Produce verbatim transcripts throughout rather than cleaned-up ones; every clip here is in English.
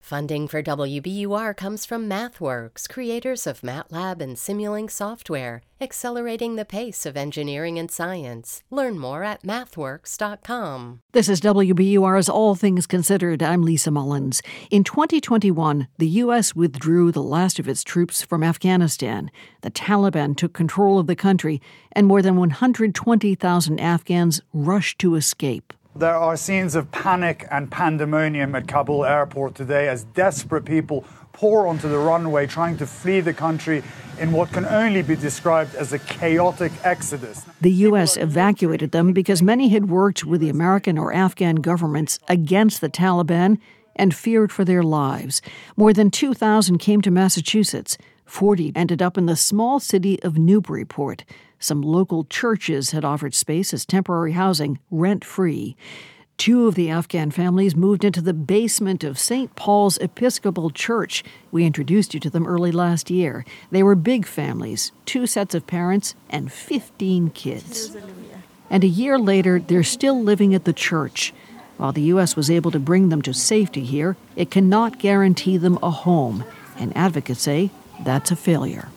Funding for W B U R comes from MathWorks, creators of MATLAB and Simulink software, accelerating the pace of engineering and science. Learn more at mathworks dot com. This is W B U R's All Things Considered. I'm Lisa Mullins. In twenty twenty-one, the U S withdrew the last of its troops from Afghanistan. The Taliban took control of the country, and more than one hundred twenty thousand Afghans rushed to escape. There are scenes of panic and pandemonium at Kabul airport today as desperate people pour onto the runway trying to flee the country in what can only be described as a chaotic exodus. The U S evacuated them because many had worked with the American or Afghan governments against the Taliban and feared for their lives. More than two thousand came to Massachusetts. forty ended up in the small city of Newburyport. Some local churches had offered space as temporary housing, rent-free. Two of the Afghan families moved into the basement of Saint Paul's Episcopal Church. We introduced you to them early last year. They were big families, two sets of parents, and fifteen kids. And a year later, they're still living at the church. While the U S was able to bring them to safety here, it cannot guarantee them a home. And advocates say that's a failure.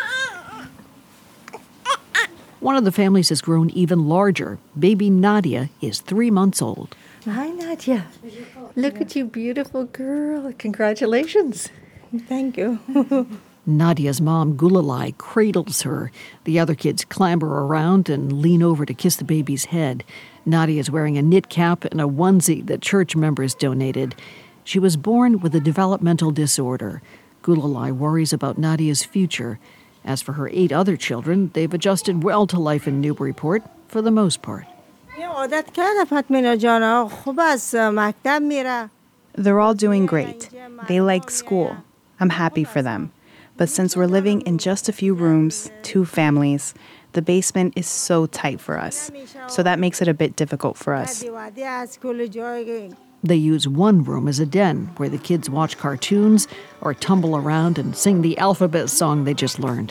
One of the families has grown even larger. Baby Nadia is three months old. Hi, Nadia. Look at you, beautiful girl. Congratulations. Thank you. Nadia's mom, Gulalai, cradles her. The other kids clamber around and lean over to kiss the baby's head. Nadia is wearing a knit cap and a onesie that church members donated. She was born with a developmental disorder. Gulalai worries about Nadia's future. As for her eight other children, they've adjusted well to life in Newburyport for the most part. They're all doing great. They like school. I'm happy for them. But since we're living in just a few rooms, two families, the basement is so tight for us. So that makes it a bit difficult for us. They use one room as a den where the kids watch cartoons or tumble around and sing the alphabet song they just learned.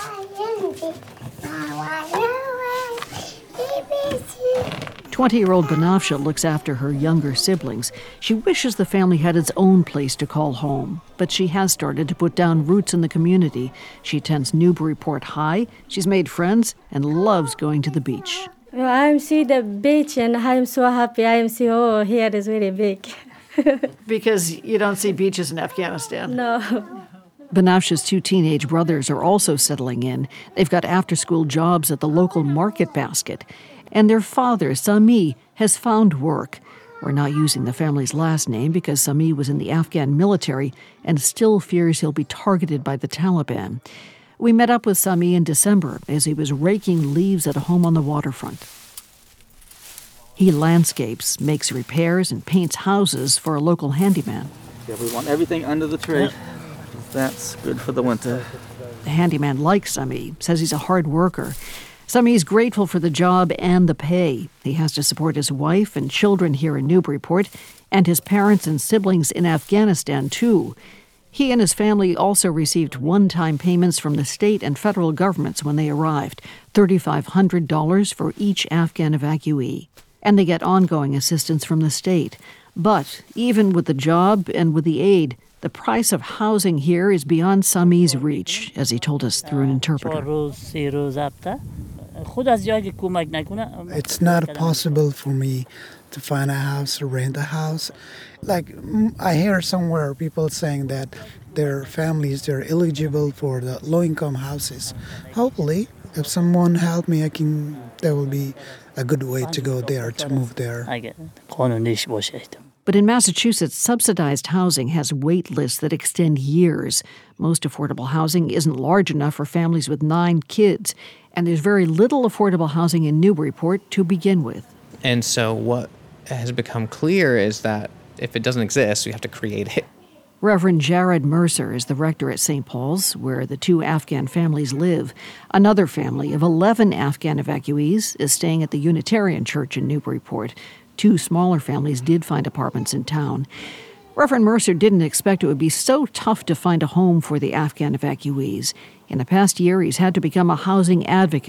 twenty-year-old Banafsha looks after her younger siblings. She wishes the family had its own place to call home, but she has started to put down roots in the community. She attends Newburyport High. She's made friends and loves going to the beach. Well, I'm see the beach and I'm so happy. I'm see, oh, here is very big. Because you don't see beaches in Afghanistan. No. Banafsha's two teenage brothers are also settling in. They've got after-school jobs at the local Market Basket. And their father, Sami, has found work. We're not using the family's last name because Sami was in the Afghan military and still fears he'll be targeted by the Taliban. We met up with Sami in December as he was raking leaves at a home on the waterfront. He landscapes, makes repairs, and paints houses for a local handyman. Yeah, we want everything under the tree. Yep. That's good for the winter. The handyman likes Sami, says he's a hard worker. Sami is grateful for the job and the pay. He has to support his wife and children here in Newburyport, and his parents and siblings in Afghanistan, too. He and his family also received one-time payments from the state and federal governments when they arrived, three thousand five hundred dollars for each Afghan evacuee. And they get ongoing assistance from the state. But even with the job and with the aid, the price of housing here is beyond Sami's reach, as he told us through an interpreter. It's not possible for me to find a house or rent a house. Like, I hear somewhere people saying that their families, they're eligible for the low-income houses. Hopefully, if someone help me, I can, that will be a good way to go there, to move there. But in Massachusetts, subsidized housing has wait lists that extend years. Most affordable housing isn't large enough for families with nine kids, and there's very little affordable housing in Newburyport to begin with. And so what has become clear is that if it doesn't exist, we have to create it. Reverend Jared Mercer is the rector at Saint Paul's, where the two Afghan families live. Another family of eleven Afghan evacuees is staying at the Unitarian Church in Newburyport. Two smaller families did find apartments in town. Reverend Mercer didn't expect it would be so tough to find a home for the Afghan evacuees. In the past year, he's had to become a housing advocate.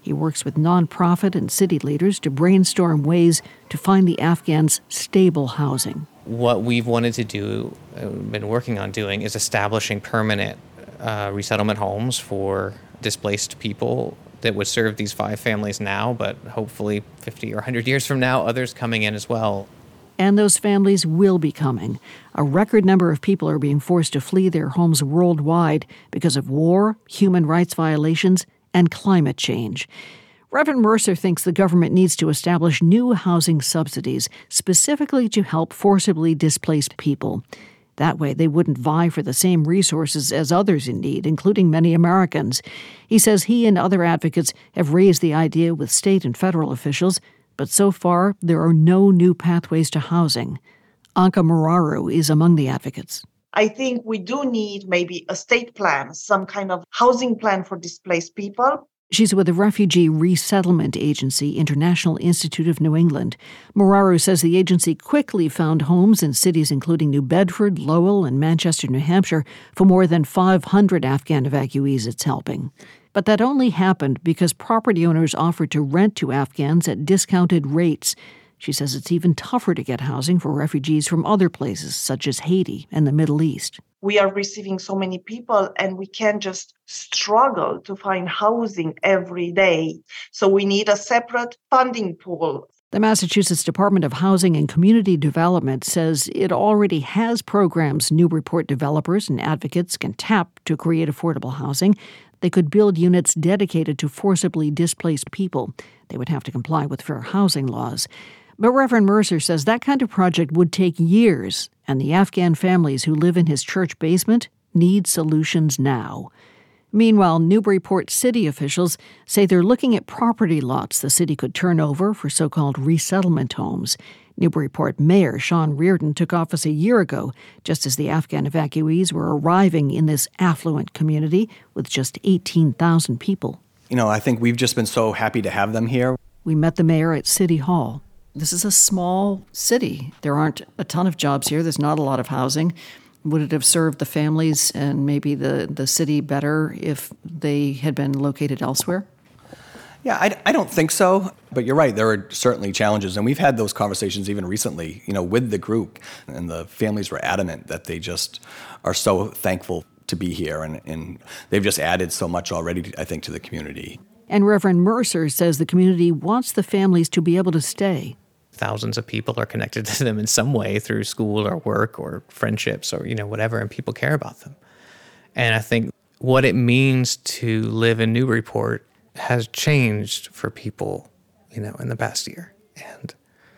He works with nonprofit and city leaders to brainstorm ways to find the Afghans stable housing. What we've wanted to do, uh, been working on doing, is establishing permanent uh, resettlement homes for displaced people that would serve these five families now, but hopefully fifty or one hundred years from now, others coming in as well. And those families will be coming. A record number of people are being forced to flee their homes worldwide because of war, human rights violations, and climate change. Reverend Mercer thinks the government needs to establish new housing subsidies specifically to help forcibly displaced people. That way, they wouldn't vie for the same resources as others in need, including many Americans. He says he and other advocates have raised the idea with state and federal officials, but so far, there are no new pathways to housing. Anka Muraru is among the advocates. I think we do need maybe a state plan, some kind of housing plan for displaced people. She's with the Refugee Resettlement Agency, International Institute of New England. Muraru says the agency quickly found homes in cities including New Bedford, Lowell, and Manchester, New Hampshire, for more than five hundred Afghan evacuees it's helping. But that only happened because property owners offered to rent to Afghans at discounted rates. She says it's even tougher to get housing for refugees from other places, such as Haiti and the Middle East. We are receiving so many people, and we can't just struggle to find housing every day. So we need a separate funding pool. The Massachusetts Department of Housing and Community Development says it already has programs Newburyport developers and advocates can tap to create affordable housing. They could build units dedicated to forcibly displaced people. They would have to comply with fair housing laws. But Reverend Mercer says that kind of project would take years, and the Afghan families who live in his church basement need solutions now. Meanwhile, Newburyport city officials say they're looking at property lots the city could turn over for so-called resettlement homes. Newburyport Mayor Sean Reardon took office a year ago, just as the Afghan evacuees were arriving in this affluent community with just eighteen thousand people. You know, I think we've just been so happy to have them here. We met the mayor at City Hall. This is a small city. There aren't a ton of jobs here. There's not a lot of housing. Would it have served the families and maybe the, the city better if they had been located elsewhere? Yeah, I, I don't think so. But you're right, there are certainly challenges. And we've had those conversations even recently, you know, with the group. And the families were adamant that they just are so thankful to be here. And, and they've just added so much already, I think, to the community. And Reverend Mercer says the community wants the families to be able to stay. Thousands of people are connected to them in some way through school or work or friendships or, you know, whatever, and people care about them. And I think what it means to live in Newburyport has changed for people, you know, in the past year. And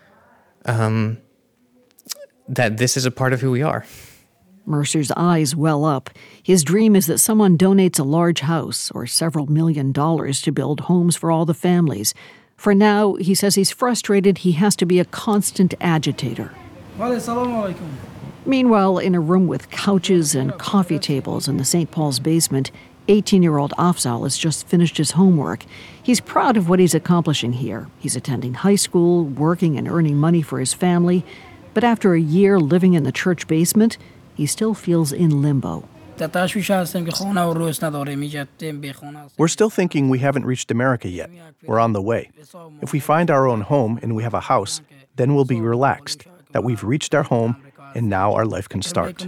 um, that this is a part of who we are. Mercer's eyes well up. His dream is that someone donates a large house or several million dollars to build homes for all the families. For now, he says he's frustrated he has to be a constant agitator. Meanwhile, in a room with couches and coffee tables in the Saint Paul's basement, eighteen-year-old Afzal has just finished his homework. He's proud of what he's accomplishing here. He's attending high school, working and earning money for his family. But after a year living in the church basement, he still feels in limbo. We're still thinking we haven't reached America yet. We're on the way. If we find our own home and we have a house, then we'll be relaxed that we've reached our home and now our life can start.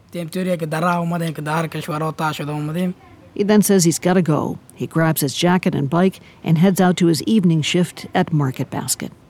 He then says he's got to go. He grabs his jacket and bike and heads out to his evening shift at Market Basket.